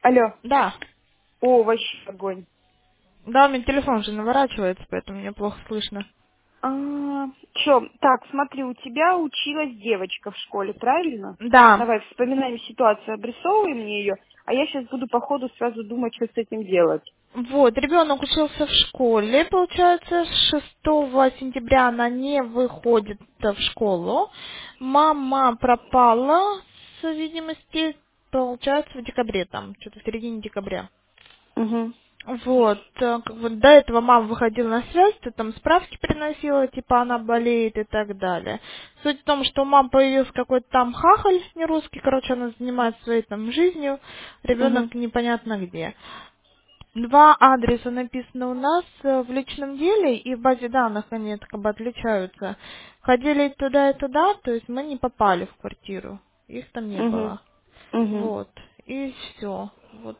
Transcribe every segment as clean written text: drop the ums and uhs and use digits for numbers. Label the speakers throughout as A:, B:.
A: Алло.
B: Да.
A: О, вообще огонь.
B: Да, у меня телефон же наворачивается, поэтому меня плохо слышно.
A: Чё, так, смотри, у тебя училась девочка в школе, правильно?
B: Да.
A: Давай вспоминаем ситуацию, обрисовывай мне ее, а я сейчас буду по ходу сразу думать, что с этим делать.
B: Вот, ребенок учился в школе, получается, с 6 сентября она не выходит в школу. Мама пропала, с видимости, получается, в декабре, там, что-то в середине декабря.
A: Угу.
B: Вот, как бы до этого мама выходила на связь, ты там справки приносила, типа она болеет и так далее. Суть в том, что у мамы появился какой-то там хахаль не русский, короче, она занимается своей там жизнью,
A: Угу.
B: ребенок непонятно где. Два адреса написаны у нас в личном деле, и в базе данных они как бы отличаются. Ходили и туда, то есть мы не попали в квартиру, их там не
A: Угу.
B: было.
A: Угу.
B: Вот, и все. Вот.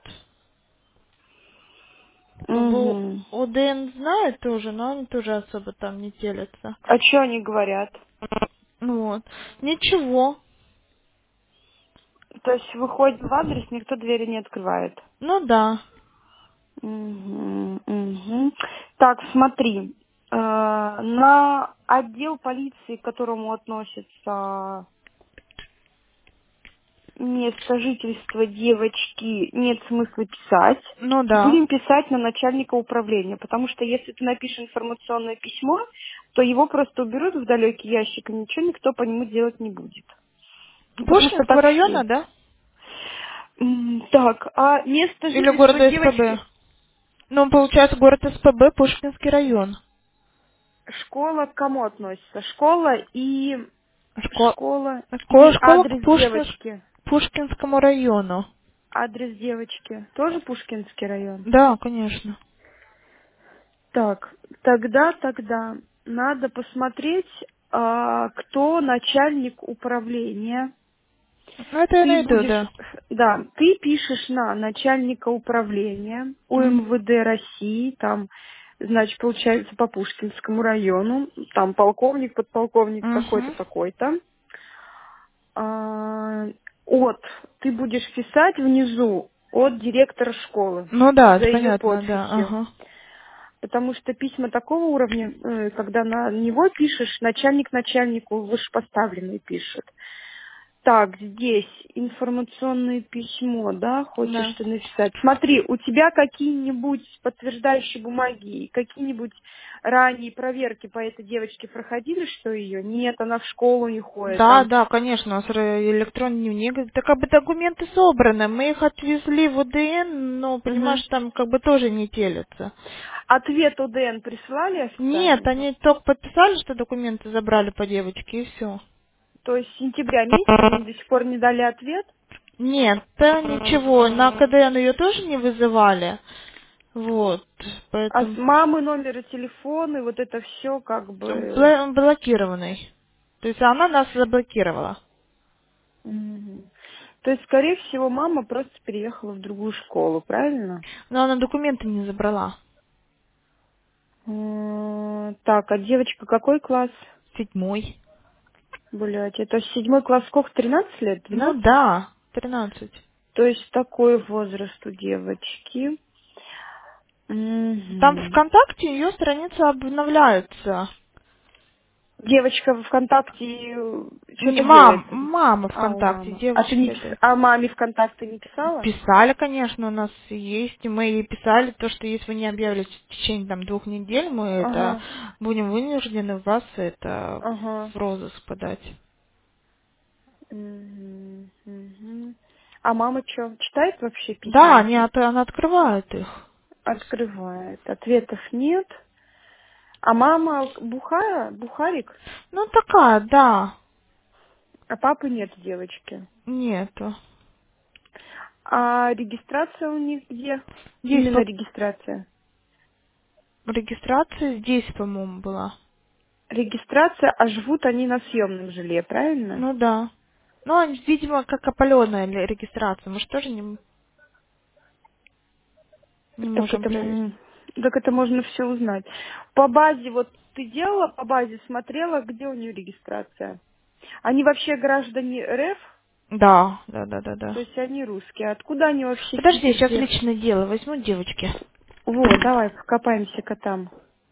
B: Как бы
A: Угу.
B: ОДН знает тоже, но они тоже особо там не телятся.
A: А что они говорят?
B: Ну вот. Ничего.
A: То есть выходим в адрес, никто двери не открывает.
B: Ну да.
A: Угу. Угу. Так, смотри. На отдел полиции, к которому относится место жительства девочки, нет смысла писать.
B: Ну да.
A: Будем писать на начальника управления, потому что если ты напишешь информационное письмо, то его просто уберут в далекий ящик, и ничего никто по нему делать не будет. Потому что
B: Пушкинского
A: так
B: района,
A: все.
B: да?
A: Так, а место
B: Или
A: жительства
B: города СПБ?
A: девочки,
B: Ну, получается, город СПБ, Пушкинский район.
A: школа к кому относится?
B: Школа,
A: Школа и
B: школа к
A: адрес девочки.
B: Пушкинскому району.
A: Адрес девочки. Тоже Пушкинский район?
B: Да, конечно.
A: Так, тогда надо посмотреть, кто начальник управления.
B: Ну, это я
A: Ты
B: найду,
A: будешь,
B: да.
A: да, ты пишешь на начальника управления
B: Мгм.
A: УМВД России, там, значит, получается, по Пушкинскому району, там полковник, подполковник такой-то,
B: Мгм.
A: такой-то. А, ты будешь писать внизу от директора школы
B: Ну да,
A: за
B: это
A: ее
B: понятно, да.
A: подписью.
B: Ага.
A: Потому что письма такого уровня, когда на него пишешь, начальник начальнику вышепоставленный пишет. Так, здесь информационное письмо, да, хочешь
B: Да.
A: ты написать. Смотри, у тебя какие-нибудь подтверждающие бумаги, какие-нибудь ранние проверки по этой девочке проходили, что ее? Нет, она в школу не ходит,
B: Да,
A: там.
B: да, конечно, у нас электронный дневник. Это как бы документы собраны. Мы их отвезли в УДН, но,
A: Мгм.
B: понимаешь, там как бы тоже не телятся.
A: Ответ ОДН прислали
B: Нет,
A: официальный?
B: они только подписали, что документы забрали по девочке, и все.
A: То есть с сентября месяца они до сих пор не дали ответ?
B: Нет, ничего, на КДН ее тоже не вызывали. Вот,
A: А с
B: поэтому
A: мамы номера телефона, и вот это все как бы...
B: блокированный. То есть она нас заблокировала.
A: Мгм. То есть, скорее всего, мама просто переехала в другую школу, правильно?
B: Но она документы не забрала.
A: Так, а девочка какой класс?
B: 7.
A: Блять, это 7 класс, сколько, 13 лет,
B: Ну
A: 12?
B: да, 13.
A: То есть такой возраст у девочки.
B: Там
A: Мгм.
B: ВКонтакте ее страница обновляется.
A: Девочка в ВКонтакте что-то делает.
B: Мама
A: А, у
B: ВКонтакте,
A: мамы. А ты
B: девочки это.
A: а маме ВКонтакте не писала?
B: Писали, конечно, у нас есть, и мы ей писали то, что если вы не объявитесь в течение там 2 недель, мы это
A: Ага,
B: будем вынуждены вас это
A: ага.
B: в розыск подать.
A: Мгм, мгм. А мама что, читает вообще
B: Да,
A: письма?
B: она открывает их.
A: Открывает. Ответов нет. А мама бухая, бухарик,
B: Ну такая, да,
A: а папы нет девочки.
B: нету.
A: А регистрация у них где?
B: Здесь
A: Именно
B: по
A: регистрация.
B: регистрации здесь, по-моему, была.
A: Регистрация, а живут они на съемном жилье, правильно?
B: Ну да. Ну, видимо, как опаленная регистрация. Мы же тоже не
A: Так
B: можем
A: это,
B: проверить.
A: так это можно все узнать. По базе, вот ты делала по базе, смотрела, где у нее регистрация? Они вообще граждане РФ?
B: Да, да, да, да,
A: То
B: да.
A: есть они русские. Откуда они вообще в
B: Подожди, сейчас
A: Питере?
B: личное дело возьму девочки.
A: Вот, давай покопаемся-ка там.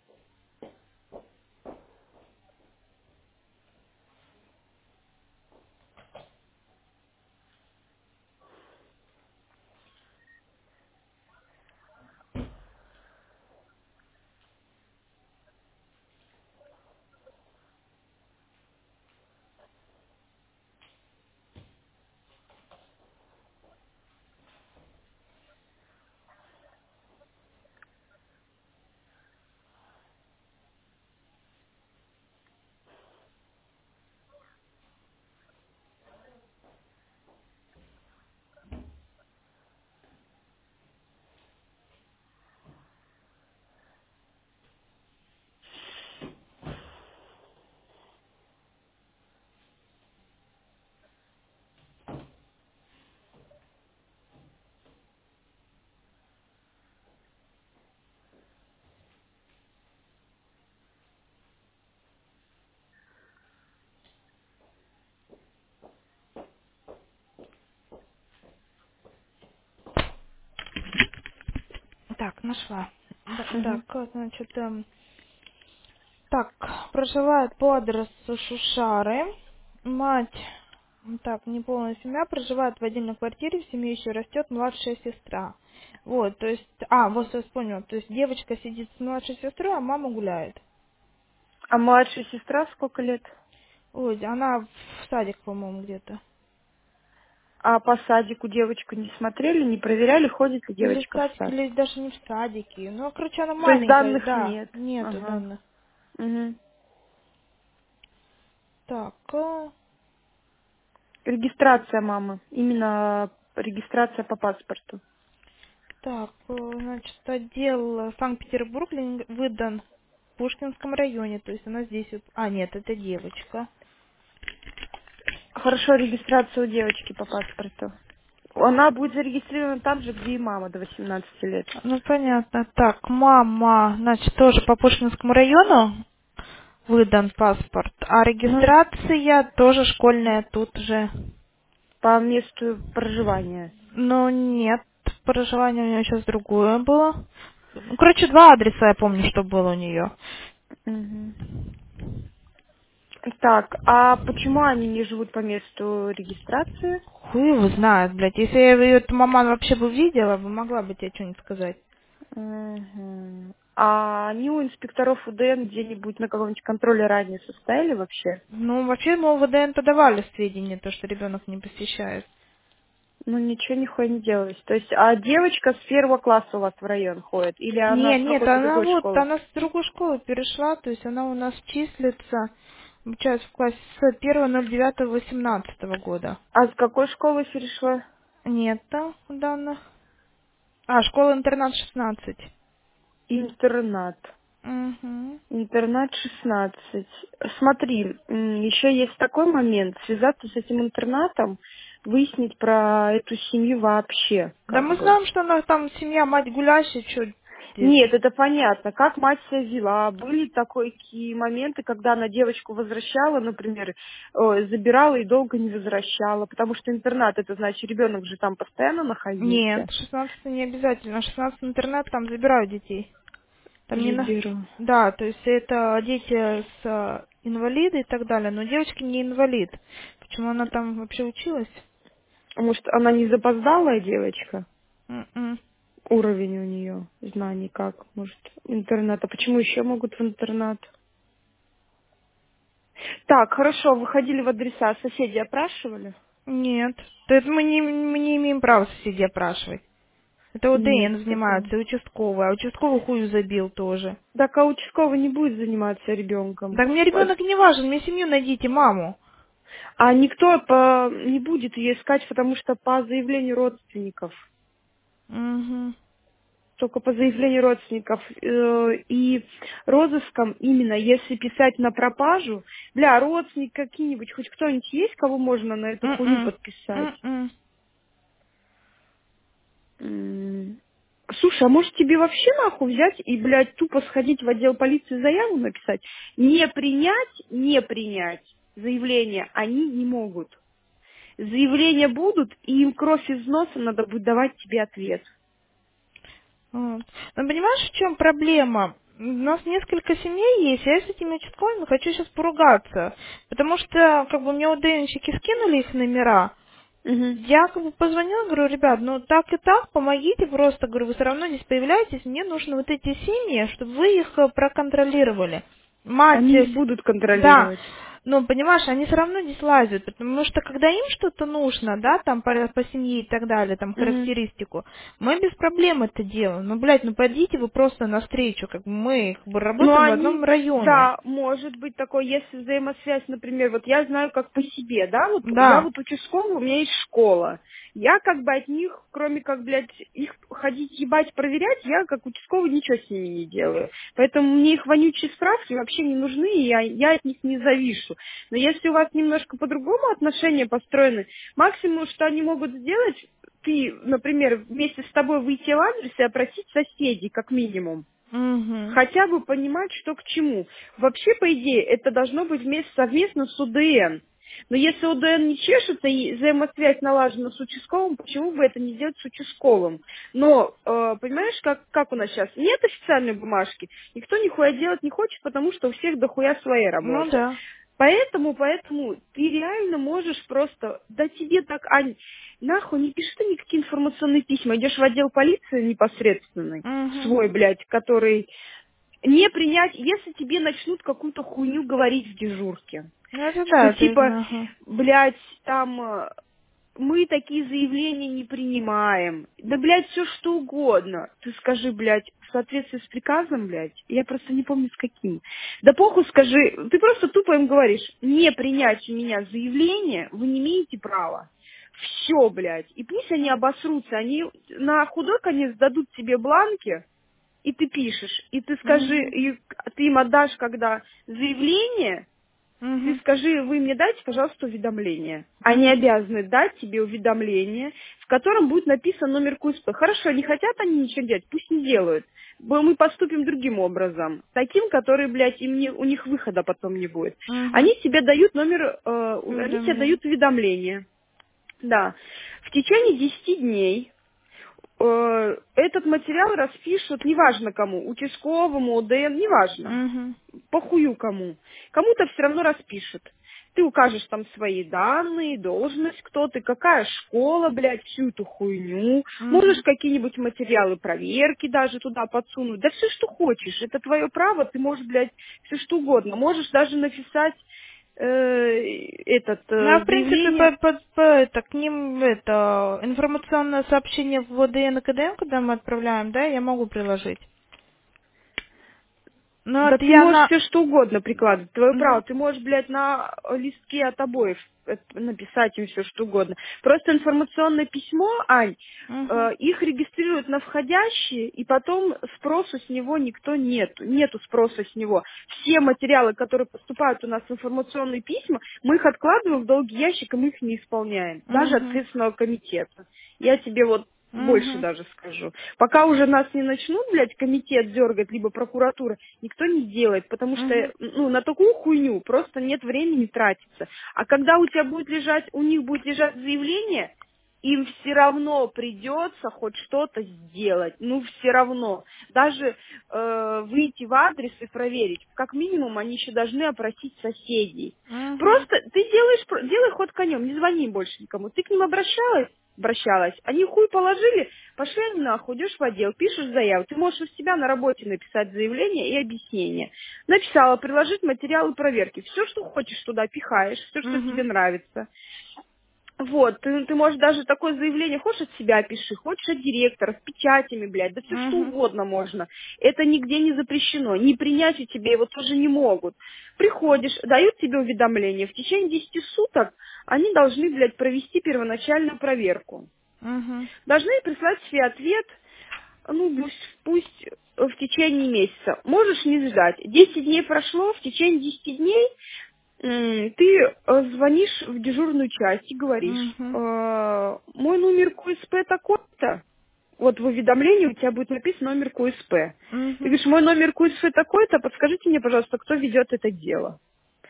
B: Так, нашла.
A: Мгм.
B: Так, значит, так, проживает по адресу Шушары. Мать, так, неполная семья, проживает в отдельной квартире, в семье еще растет младшая сестра. Вот, то есть, вот я вспомнила, то есть девочка сидит с младшей сестрой, а мама гуляет.
A: А младшая сестра сколько лет?
B: Ой, она в садик, по-моему, где-то.
A: А по садику девочку не смотрели, не проверяли, ходит ли
B: Или в
A: девочка в
B: садике,
A: сад?
B: или даже не в садике. Ну, короче, она
A: То есть
B: маленькая,
A: данных
B: да,
A: нет.
B: нету
A: Ага.
B: данных.
A: Мгм.
B: Так,
A: Регистрация мамы. Именно регистрация по паспорту.
B: значит, отдел Санкт-Петербург выдан в Пушкинском районе, то есть она здесь... нет, это девочка.
A: Хорошо, регистрация у девочки по паспорту. Она будет зарегистрирована там же, где и мама до 18 лет.
B: Ну, понятно. Так, мама, значит, тоже по Пушкинскому району выдан паспорт, а
A: Мгм.
B: регистрация тоже школьная тут же.
A: По месту проживания.
B: Но нет, проживание у нее сейчас другое было. Ну, короче, два адреса я помню, что было у нее.
A: Мгм. Так, а почему они не живут по месту регистрации?
B: Хуй его знает, блядь. Если я эту маман вообще бы видела, бы могла бы тебе что-нибудь сказать.
A: Мгм. А они у инспекторов УДН где-нибудь на каком-нибудь контроле ранее состояли вообще?
B: Ну, вообще, мы в ВДН подавали сведения, то, что ребенок не посещает.
A: Ну, ничего нихуя не делалось. То есть, а девочка с первого класса у вас в район ходит? Или она с
B: Нет,
A: какой-то
B: она
A: другой
B: вот,
A: школы?
B: она с другой школы перешла, то есть она у нас числится, сейчас в классе с 1.09.18 года.
A: А с какой школы перешла?
B: Нет там данных. Школа-интернат 16.
A: Интернат.
B: Угу.
A: Интернат 16. Смотри, еще есть такой момент. Связаться с этим интернатом, выяснить про эту семью вообще,
B: Да
A: как
B: мы
A: бы.
B: знаем, что она там семья, мать гулящая, что здесь.
A: Нет, это понятно. Как мать себя вела. Были такие моменты, когда она девочку возвращала, например, забирала и долго не возвращала. Потому что интернат, это значит, ребенок же там постоянно
B: Нет,
A: находился.
B: 16 не обязательно. 16 интернат там забирают детей. Там не на...
A: Заберу.
B: Да, то есть это дети с инвалиды и так далее, но девочка не инвалид. Почему она там вообще училась?
A: Может, она не запоздалая девочка?
B: М-м.
A: Уровень у нее знаний как? Может, интернат. А почему еще могут в интернат? Так, хорошо, выходили в адреса. Соседи опрашивали?
B: Нет. То есть мы не имеем права соседей опрашивать. Это
A: Нет
B: ОДН
A: такого.
B: занимается, и участковый. А участковый хую забил тоже.
A: Так, а участковый не будет заниматься ребенком.
B: Так мне ребенок не важен, мне семью найдите, маму.
A: А никто не будет ее искать, потому что по заявлению родственников.
B: Угу.
A: Только по заявлению родственников. И розыском именно, если писать на пропажу, родственник какие-нибудь, хоть кто-нибудь есть, кого можно на эту хую
B: М-м.
A: подписать?
B: М-м.
A: М. Слушай, а может тебе вообще нахуй взять и, блядь, тупо сходить в отдел полиции заяву написать? Не принять заявление они не могут. заявления будут, и им кровь из носа надо будет давать тебе ответ.
B: Вот. Но понимаешь, в чем проблема? У нас несколько семей есть, я с этими участковыми хочу сейчас поругаться. Потому что, как бы, мне УДНщики скинули их номера.
A: Мгм.
B: Я, как бы, позвонила, говорю, ребят, ну так и так, помогите просто, говорю, вы все равно здесь появляетесь, мне нужны вот эти семьи, чтобы вы их проконтролировали. Мать,
A: Они их будут
B: да,
A: контролировать.
B: но, понимаешь, они все равно здесь лазят, потому что когда им что-то нужно, да, там по семье и так далее, там
A: Мгм.
B: характеристику, мы без проблем это делаем. Ну, блядь, ну пойдите вы просто навстречу, как бы мы как бы
A: Ну,
B: работаем в
A: они,
B: одном районе.
A: да, может быть такое, если взаимосвязь, например, вот я знаю как по себе, да, вот я
B: Да.
A: вот участковый, у меня есть школа. Я как бы от них, кроме как, блядь, их ходить ебать, проверять, я как участковый ничего с ними не делаю. Поэтому мне их вонючие справки вообще не нужны, и я от них не завишу. Но если у вас немножко по-другому отношения построены, максимум, что они могут сделать, ты, например, вместе с тобой выйти в адрес и опросить соседей, как минимум.
B: Угу.
A: Хотя бы понимать, что к чему. Вообще, по идее, это должно быть вместе совместно с УДН. Но если УДН не чешется и взаимосвязь налажена с участковым, почему бы это не сделать с участковым? Но, понимаешь, как у нас сейчас? Нет официальной бумажки, никто нихуя делать не хочет, потому что у всех дохуя своей
B: Ну
A: работы.
B: да.
A: Поэтому ты реально можешь просто, да тебе так, Ань, нахуй не пиши ты никакие информационные письма, идешь в отдел полиции непосредственный,
B: Угу.
A: свой, блядь, который не принять, если тебе начнут какую-то хуйню говорить в дежурке,
B: Ну это
A: что
B: да, это
A: типа,
B: видно, ага.
A: блядь, там мы такие заявления не принимаем. Да, блядь, все что угодно. Ты скажи, блядь, в соответствии с приказом, блядь, я просто не помню с каким. Да похуй скажи, ты просто тупо им говоришь, не принять у меня заявление, вы не имеете права. Все, блядь. И пусть они обосрутся, они на худой конец дадут тебе бланки, и ты пишешь, и ты скажи,
B: Угу.
A: и ты им отдашь, когда заявление, ты
B: Угу.
A: скажи, вы мне дайте, пожалуйста, уведомление. Они
B: Угу.
A: обязаны дать тебе уведомление, в котором будет написан номер КУСП. Хорошо, не хотят они ничего делать, пусть не делают. Мы поступим другим образом. Таким, который, блядь, у них выхода потом не будет.
B: Угу.
A: Они тебе дают они тебе
B: Уведомление.
A: дают уведомление. Да. В течение 10 дней этот материал распишут, неважно кому, участковому, ОДН, неважно,
B: Угу.
A: похую кому. Кому-то все равно распишут. Ты укажешь там свои данные, должность, кто ты, какая школа, блядь, всю эту хуйню. Можешь
B: Угу.
A: какие-нибудь материалы проверки даже туда подсунуть. Да все, что хочешь. Это твое право, ты можешь, блядь, все что угодно. Можешь даже написать
B: Ну, а в принципе,
A: заявление.
B: это, к ним это информационное сообщение в ОДН и КДМ, когда мы отправляем, да, я могу приложить. Ну
A: Да
B: вот
A: ты
B: я
A: можешь
B: на...
A: все что угодно прикладывать, твое право.
B: Угу.
A: Ты можешь, блядь, на листке от обоев написать им все что угодно. Просто информационное письмо, Ань,
B: Угу.
A: их регистрируют на входящие, и потом спросу с него никто нету спроса с него. Все материалы, которые поступают у нас в информационные письма, мы их откладываем в долгий ящик, и мы их не исполняем. Даже от
B: Угу.
A: Следственного комитета. Я тебе вот больше
B: Угу.
A: даже скажу. Пока уже нас не начнут, блядь, комитет дергать, либо прокуратура, никто не делает, потому что,
B: Угу.
A: ну, на такую хуйню просто нет времени тратиться. А когда у тебя будет лежать, у них будет лежать заявление, им все равно придется хоть что-то сделать. Ну, все равно. Даже выйти в адрес и проверить. Как минимум, они еще должны опросить соседей.
B: Угу.
A: Просто ты делай ход конем, не звони больше никому. Ты к ним обращалась, они хуй положили, пошли они нахуй, идешь в отдел, пишешь заяву. Ты можешь у себя на работе написать заявление и объяснение. Написала, приложить материалы проверки. Все, что хочешь, туда пихаешь, все, что тебе
B: Угу.
A: нравится. Вот, ты можешь даже такое заявление, хочешь от себя пиши, хочешь от директора, с печатями, блядь, да все что
B: Угу.
A: угодно можно. Это нигде не запрещено, не принять у тебя его тоже не могут. Приходишь, дают тебе уведомление, в течение 10 суток они должны, блядь, провести первоначальную проверку.
B: Угу.
A: Должны прислать себе ответ, ну, пусть в течение месяца. Можешь не ждать. 10 дней прошло, в течение 10 дней ты звонишь в дежурную часть и говоришь,
B: Угу.
A: мой номер КУСП такой-то, вот в уведомлении у тебя будет написан номер КУСП. Ты
B: Угу.
A: говоришь, мой номер КУСП такой-то, подскажите мне, пожалуйста, кто ведет это дело.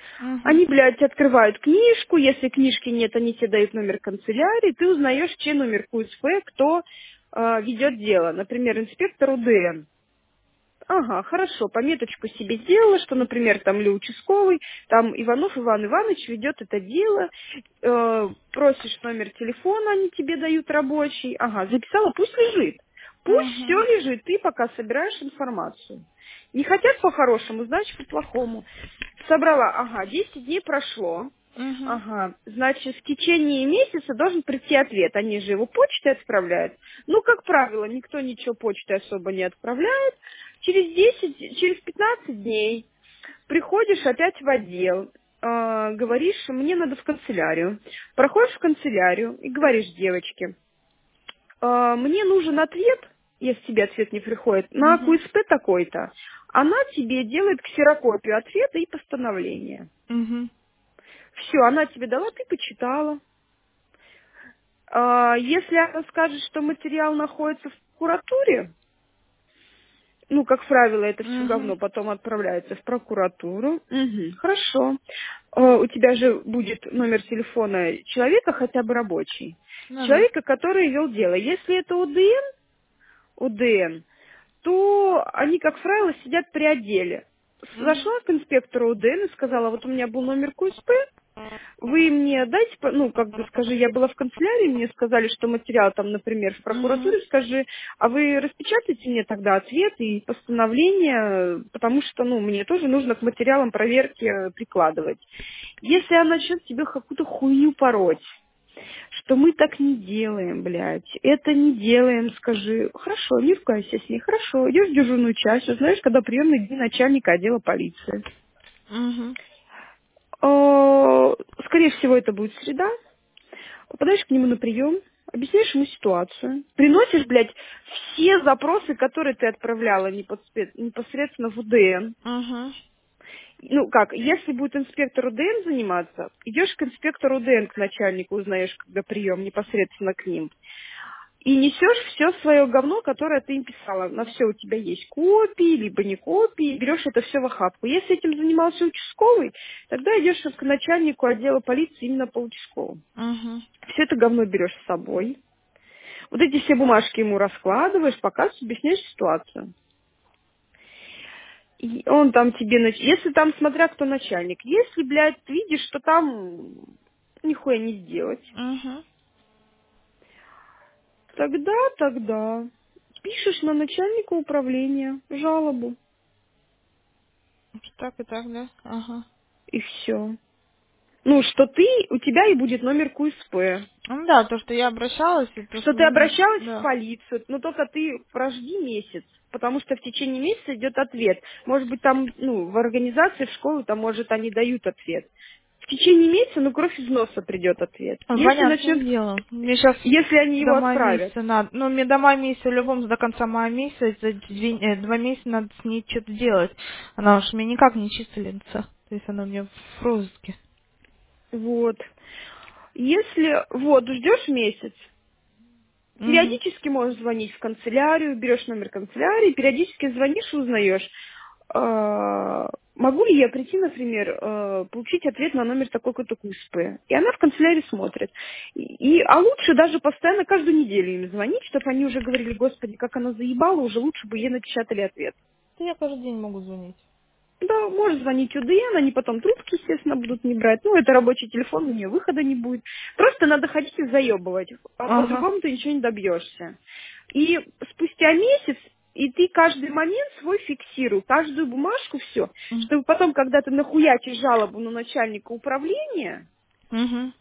B: Угу.
A: Они, блядь, открывают книжку, если книжки нет, они тебе дают номер канцелярии, ты узнаешь, чей номер КУСП, кто ведет дело. Например, инспектор УДН. Ага, хорошо, пометочку себе сделала, что, например, там или участковый, там Иванов Иван Иванович ведет это дело, просишь номер телефона, они тебе дают рабочий. Ага, записала, пусть лежит. Пусть все
B: Угу.
A: лежит, ты пока собираешь информацию. Не хотят по-хорошему, значит по-плохому. Собрала, ага, 10 дней прошло.
B: Угу.
A: Ага, значит, в течение месяца должен прийти ответ. Они же его почтой отправляют. Ну, как правило, никто ничего почтой особо не отправляет. Через 15 дней приходишь опять в отдел, говоришь, мне надо в канцелярию. Проходишь в канцелярию и говоришь девочке, мне нужен ответ, если тебе ответ не приходит, на
B: Угу.
A: КУСП такой-то. Она тебе делает ксерокопию ответа и постановления.
B: Угу.
A: Все, она тебе дала, ты почитала. Если она скажет, что материал находится в прокуратуре, ну, как правило, это все
B: Угу.
A: говно потом отправляется в прокуратуру. Мгм, хорошо. У тебя же будет номер телефона человека, хотя бы рабочий.
B: Ну да.
A: Человека, который вел дело. Если это УДН, то они, как правило, сидят при отделе.
B: Угу.
A: Зашла к инспектору УДН и сказала, вот у меня был номер КУСП, вы мне дайте, ну, как бы скажи, я была в канцелярии, мне сказали, что материал там, например, в
B: Угу.
A: прокуратуре, скажи, а вы распечатайте мне тогда ответ и постановление, потому что, ну, мне тоже нужно к материалам проверки прикладывать. Если она начнет тебе какую-то хуйню пороть, что мы так не делаем, блядь, это не делаем, скажи, хорошо, не ругайся с ней, хорошо, идешь в дежурную часть, узнаешь, когда приемные дни начальника отдела полиции.
B: Угу.
A: Скорее всего, это будет среда. Попадаешь к нему на прием, объясняешь ему ситуацию, приносишь, блядь, все запросы, которые ты отправляла непосредственно в УДН.
B: Угу.
A: Ну как, если будет инспектор УДН заниматься, идешь к инспектору УДН, к начальнику, узнаешь, когда прием, непосредственно к ним. И несешь все свое говно, которое ты им писала. На все у тебя есть копии, либо не копии, берешь это все в охапку. Если этим занимался участковый, тогда идешь к начальнику отдела полиции именно по участковому.
B: Угу.
A: Все это говно берешь с собой. Вот эти все бумажки ему раскладываешь, показываешь, объясняешь ситуацию. И он там тебе... Если там, смотря кто начальник, если, блядь, ты видишь, что там нихуя не сделать,
B: Угу.
A: тогда пишешь на начальника управления жалобу.
B: Так и так, да? Ага.
A: И все. Ну, что у тебя и будет номер КУСП.
B: Ну да, то, что я обращалась, и
A: Что
B: просто
A: ты
B: мне...
A: обращалась в
B: Да.
A: полицию, но только ты прожди месяц, потому что в течение месяца идет ответ. Может быть, там, ну, в организации, в школу, там, может, они дают ответ. В течение месяца, ну, кровь из носа придет ответ.
B: Ой, понятное дело. Мне сейчас
A: Если они
B: до
A: его
B: мая
A: отправят.
B: месяца надо. Ну, мне до мая месяца, в любом до конца мая месяца, за 2 месяца надо с ней что-то делать. Она уж у меня никак не числится. То есть она у меня в розыске.
A: Вот. Если, вот, ждешь месяц,
B: Угу.
A: периодически можешь звонить в канцелярию, берешь номер канцелярии, периодически звонишь и узнаешь, могу ли я прийти, например, получить ответ на номер такой-то КУСП. И она в канцелярии смотрит. А лучше даже постоянно каждую неделю им звонить, чтобы они уже говорили, господи, как она заебала, уже лучше бы ей напечатали ответ.
B: Да я каждый день могу звонить.
A: Да, можешь звонить УДН, они потом трубки, естественно, будут не брать. Ну, это рабочий телефон, у нее выхода не будет. Просто надо ходить и заебывать, а
B: Ага.
A: по-другому ты ничего не добьешься. И спустя месяц, и ты каждый момент свой фиксируй, каждую бумажку, все, чтобы потом, когда ты нахуячишь жалобу на начальника управления,
B: Угу.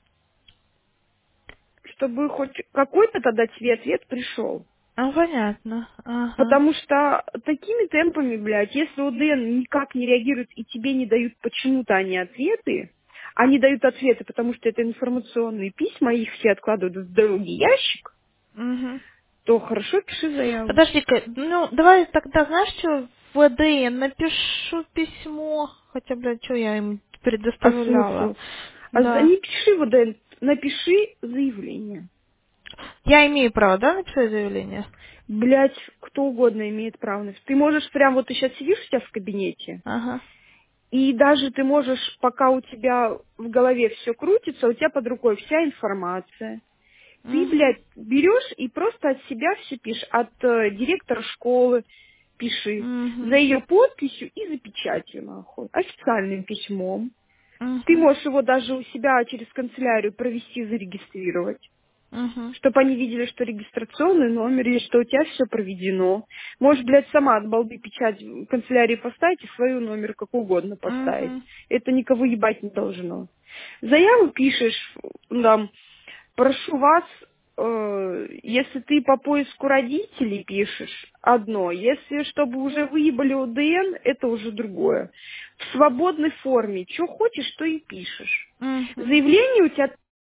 A: чтобы хоть какой-то тогда тебе ответ пришел.
B: А, понятно. Ага.
A: Потому что такими темпами, блядь, если УДН никак не реагирует и тебе не дают почему-то они дают ответы, потому что это информационные письма, их все откладывают в долгий ящик,
B: Угу.
A: то хорошо, пиши заяву.
B: Подожди-ка, ну, давай тогда, знаешь, что, в ВД напишу письмо, хотя, блядь, что я им
A: А
B: предоставляла.
A: смысл?
B: Да.
A: Не пиши в УДН, напиши заявление.
B: Я имею право, да, написать заявление?
A: Блядь, кто угодно имеет право. Ты можешь прям, вот ты сейчас сидишь у тебя в кабинете,
B: Ага.
A: И даже ты можешь, пока у тебя в голове все крутится, у тебя под рукой вся информация. Ты,
B: Мгм.
A: блядь, берешь и просто от себя все пишешь, от директора школы пиши, за
B: Мгм.
A: ее подписью и за печатью, нахуй, официальным письмом. Ты
B: Мгм.
A: можешь его даже у себя через канцелярию провести, зарегистрировать,
B: Мгм.
A: чтобы они видели, что регистрационный номер есть, что у тебя все проведено. Можешь, блядь, сама от балды печать в канцелярии поставить и свой номер как угодно поставить.
B: Мгм.
A: Это никого ебать не должно. Заяву пишешь, там, прошу вас, если ты по поиску родителей пишешь, одно. Если чтобы уже выебали ОДН, это уже другое. В свободной форме. Что хочешь, то и пишешь.
B: Мгм.
A: Заявление у тебя